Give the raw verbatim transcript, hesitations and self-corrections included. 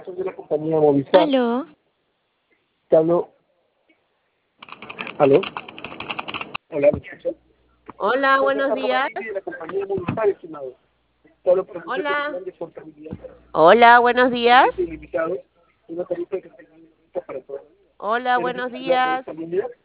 Soy de la compañía Movistar. Aló. Te hablo. ¿Aló? Hola, muchachos. Hola, Soy buenos Ricardo días. Ramírez de la compañía Movistar, estimado. Te hablo por el concepto Hola. nacional de portabilidad Hola, buenos totalmente días. ilimitado. Una tarifa que está lista para todos. Hola, ¿Quieres buenos hablar de días. esta línea?